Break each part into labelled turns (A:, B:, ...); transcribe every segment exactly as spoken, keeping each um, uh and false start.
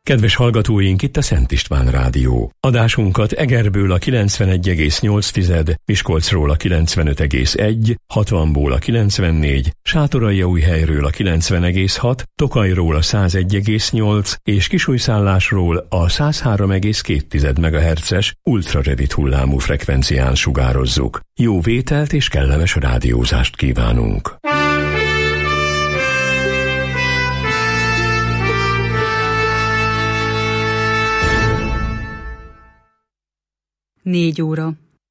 A: Kedves hallgatóink, itt a Szent István Rádió. Adásunkat Egerből a kilencvenegy egész nyolc, Miskolcról a kilencvenöt egész egy, hatvanból a kilencvennégy, Sátoraljaújhelyről a kilencven egész hat, Tokajról a százegy egész nyolc és Kisújszállásról a száz három egész két megahertzes ultrarövid hullámú frekvencián sugározzuk. Jó vételt és kellemes rádiózást kívánunk!
B: Négy óra.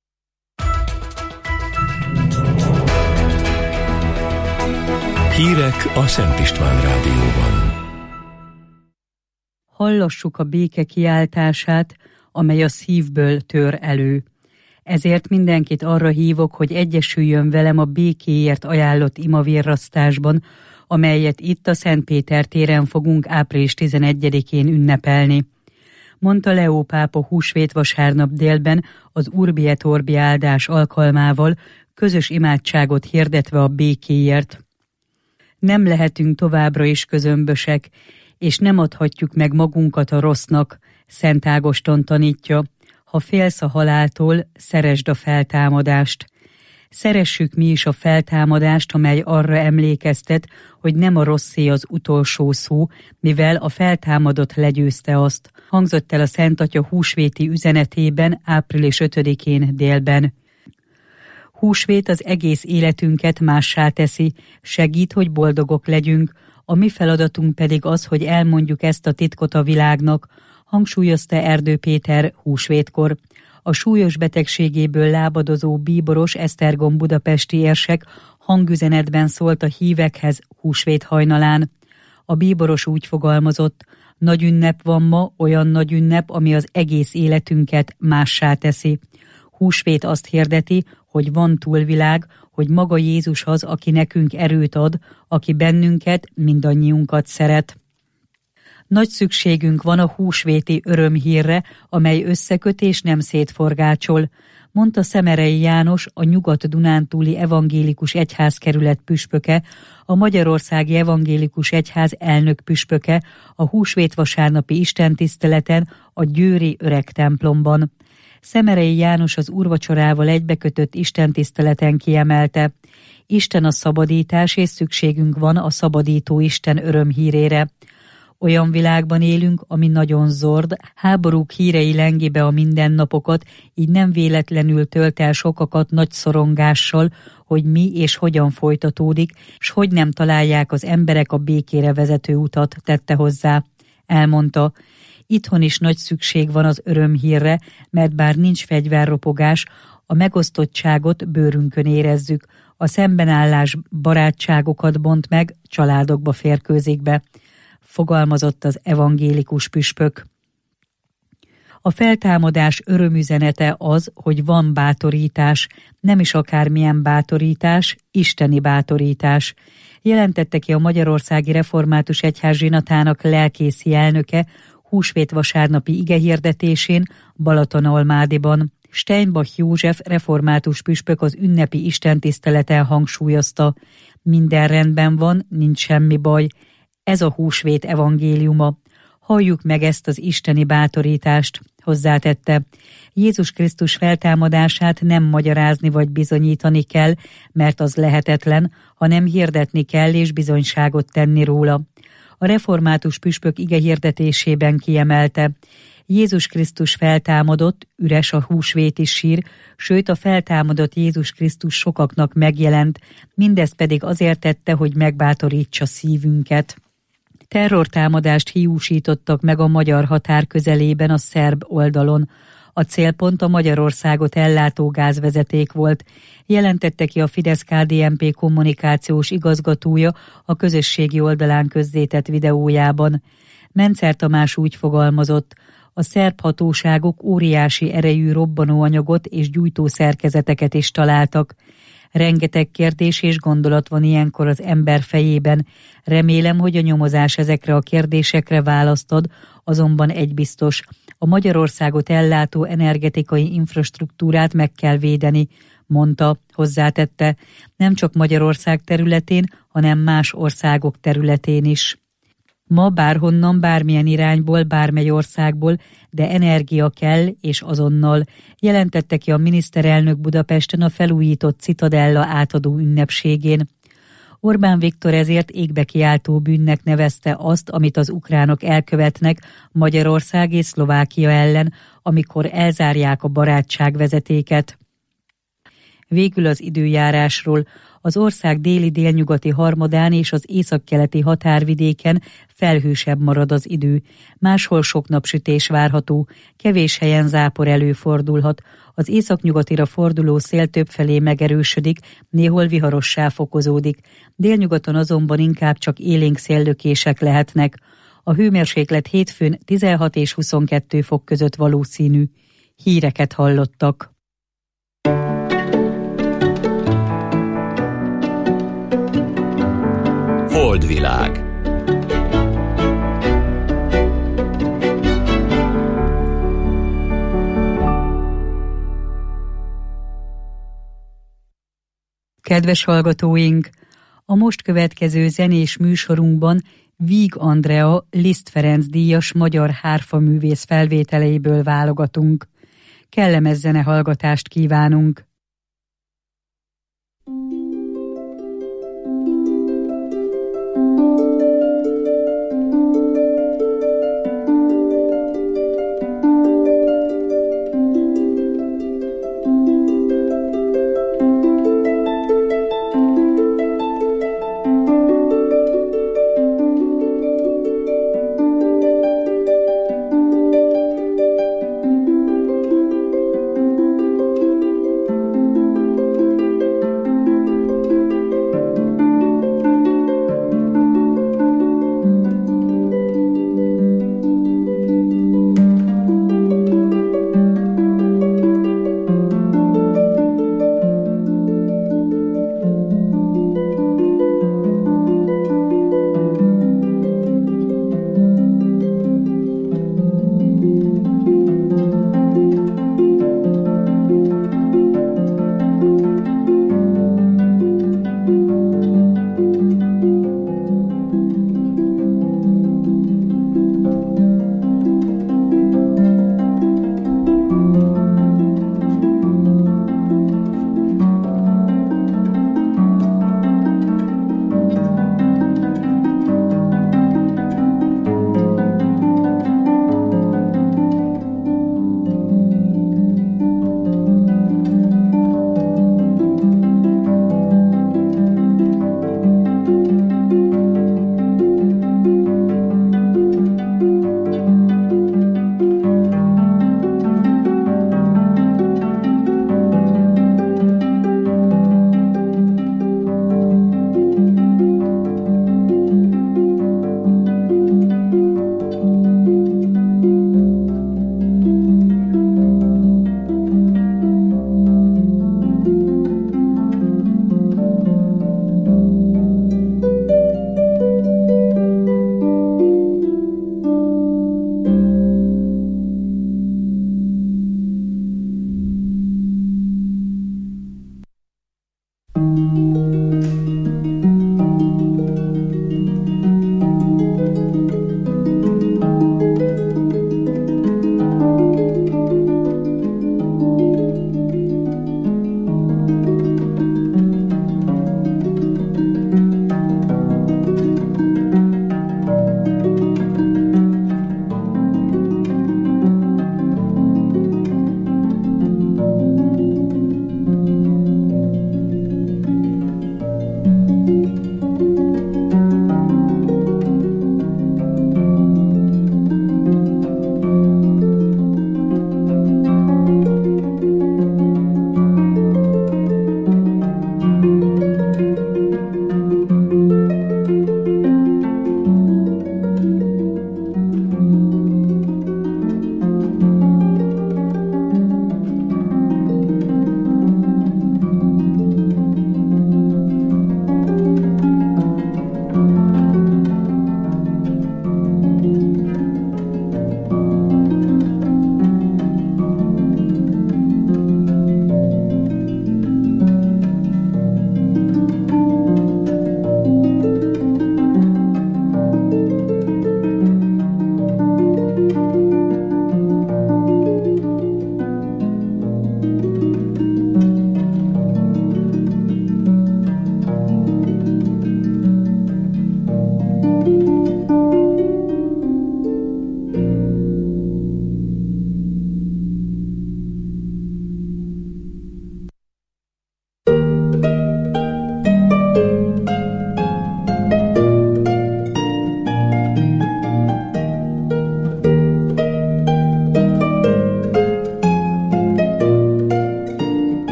A: Hírek a Szent István Rádióban.
B: Hallassuk a béke kiáltását, amely a szívből tör elő. Ezért mindenkit arra hívok, hogy egyesüljön velem a békéért ajánlott imavirrasztásban, amelyet itt a Szent Péter téren fogunk április tizenegyedikén ünnepelni, mondta Leó pápa húsvétvasárnap délben az Urbi et Orbi áldás alkalmával, közös imádságot hirdetve a békéért. Nem lehetünk továbbra is közömbösek, és nem adhatjuk meg magunkat a rossznak, Szent Ágoston tanítja. Ha félsz a haláltól, szeresd a feltámadást. Szeressük mi is a feltámadást, amely arra emlékeztet, hogy nem a rosszé az utolsó szó, mivel a feltámadott legyőzte azt, hangzott el a Szent Atya húsvéti üzenetében április ötödikén délben. Húsvét az egész életünket mássá teszi, segít, hogy boldogok legyünk, a mi feladatunk pedig az, hogy elmondjuk ezt a titkot a világnak, hangsúlyozta Erdő Péter húsvétkor. A súlyos betegségéből lábadozó bíboros Esztergom budapesti érsek hangüzenetben szólt a hívekhez húsvét hajnalán. A bíboros úgy fogalmazott: nagy ünnep van ma, olyan nagy ünnep, ami az egész életünket mássá teszi. Húsvét azt hirdeti, hogy van túlvilág, hogy maga Jézus az, aki nekünk erőt ad, aki bennünket, mindannyiunkat szeret. Nagy szükségünk van a húsvéti örömhírre, amely összeköt és nem szétforgácsol, mondta Szemerei János, a Nyugat-Dunántúli Evangélikus Egyházkerület püspöke, a Magyarországi Evangélikus Egyház elnök püspöke a húsvétvasárnapi istentiszteleten a győri öreg templomban. Szemerei János az úrvacsorával egybekötött istentiszteleten kiemelte: Isten a szabadítás, és szükségünk van a szabadító Isten örömhírére. Olyan világban élünk, ami nagyon zord, háborúk hírei lengi be a mindennapokat, így nem véletlenül tölt el sokakat nagy szorongással, hogy mi és hogyan folytatódik, s hogy nem találják az emberek a békére vezető utat, tette hozzá. Elmondta: itthon is nagy szükség van az örömhírre, mert bár nincs fegyverropogás, a megosztottságot bőrünkön érezzük, a szembenállás barátságokat bont meg, családokba férkőzik be, fogalmazott az evangélikus püspök. A feltámadás örömüzenete az, hogy van bátorítás, nem is akármilyen bátorítás, isteni bátorítás, jelentette ki a Magyarországi Református Egyház zsinatának lelkészi elnöke húsvét vasárnapi igehirdetésén Balatonalmádiban. Steinbach József református püspök az ünnepi istentiszteleten hangsúlyozta: minden rendben van, nincs semmi baj. Ez a húsvét evangéliuma. Halljuk meg ezt az isteni bátorítást, hozzátette. Jézus Krisztus feltámadását nem magyarázni vagy bizonyítani kell, mert az lehetetlen, hanem hirdetni kell és bizonyságot tenni róla. A református püspök igehirdetésében kiemelte: Jézus Krisztus feltámadott, üres a húsvéti sír, sőt a feltámadott Jézus Krisztus sokaknak megjelent, mindezt pedig azért tette, hogy megbátorítsa szívünket. Terrortámadást hiúsítottak meg a magyar határ közelében a szerb oldalon. A célpont a Magyarországot ellátó gázvezeték volt, jelentette ki a Fidesz-ká dé en pé kommunikációs igazgatója a közösségi oldalán közzétett videójában. Mencer Tamás úgy fogalmazott: a szerb hatóságok óriási erejű robbanóanyagot és gyújtószerkezeteket is találtak. Rengeteg kérdés és gondolat van ilyenkor az ember fejében. Remélem, hogy a nyomozás ezekre a kérdésekre választ ad, azonban egy biztos: a Magyarországot ellátó energetikai infrastruktúrát meg kell védeni, mondta, hozzátette, nem csak Magyarország területén, hanem más országok területén is. Ma bárhonnan, bármilyen irányból, bármely országból, de energia kell, és azonnal, jelentette ki a miniszterelnök Budapesten a felújított Citadella átadó ünnepségén. Orbán Viktor ezért égbe kiáltó bűnnek nevezte azt, amit az ukránok elkövetnek Magyarország és Szlovákia ellen, amikor elzárják a barátságvezetéket. Végül az időjárásról. Az ország déli-délnyugati harmadán és az északkeleti határvidéken felhősebb marad az idő. Máshol sok napsütés várható, kevés helyen zápor előfordulhat. Az északnyugatira forduló szél többfelé megerősödik, néhol viharossá fokozódik. Délnyugaton azonban inkább csak élénk széllökések lehetnek. A hőmérséklet hétfőn tizenhat és huszonkettő fok között valószínű. Híreket hallottak.
C: Holdvilág.
B: Kedves hallgatóink! A most következő zenés műsorunkban Víg Andrea Liszt Ferenc díjas magyar hárfaművész felvételeiből válogatunk. Kellemes zenehallgatást kívánunk!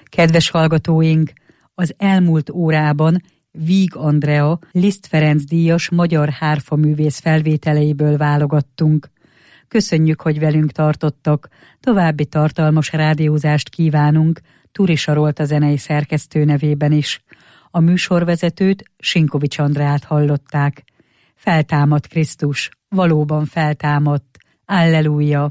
B: Kedves hallgatóink, az elmúlt órában Víg Andrea, Liszt Ferenc díjas magyar hárfaművész felvételeiből válogattunk. Köszönjük, hogy velünk tartottak, további tartalmas rádiózást kívánunk, Turi Sarolt a zenei szerkesztő nevében is. A műsorvezetőt, Sinkovics Andrát hallották. Feltámadt Krisztus, valóban feltámadt. Alleluja!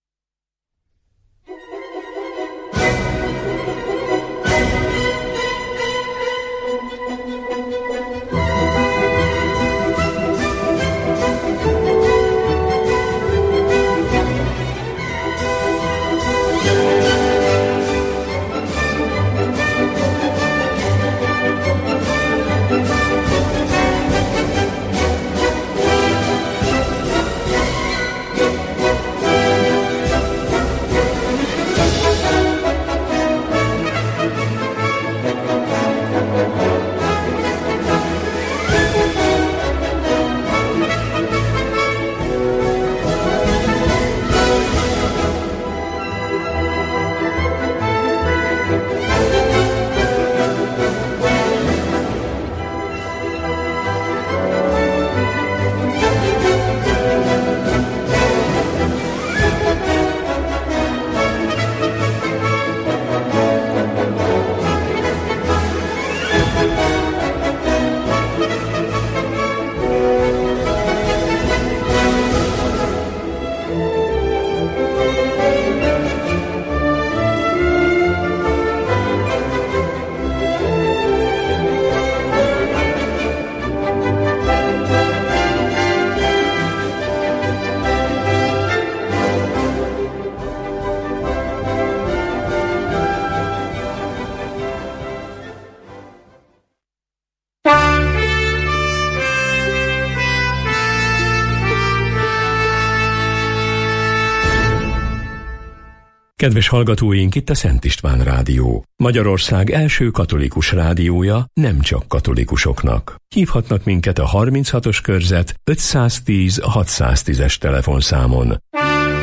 A: Kedves hallgatóink, itt a Szent István Rádió. Magyarország első katolikus rádiója nem csak katolikusoknak. Hívhatnak minket a harminchatos körzet ötszáztíz hatszáztízes telefonszámon.